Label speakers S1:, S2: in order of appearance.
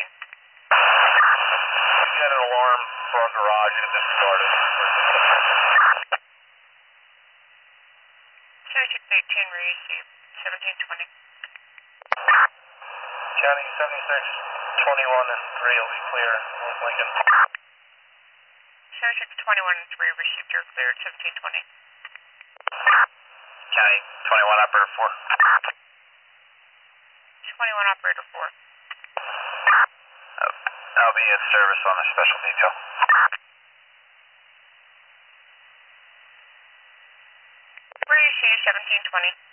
S1: We got an alarm for our garage and it disregarded.
S2: Station 18, receive 1720.
S1: County 7621 and 3 will be clear. North Lincoln.
S2: 7621 and 3 received, you're clear at 1720.
S1: County 21 operator 4.
S2: 21 operator 4.
S1: I'll be in service on a special detail.
S2: Where do you see 1720?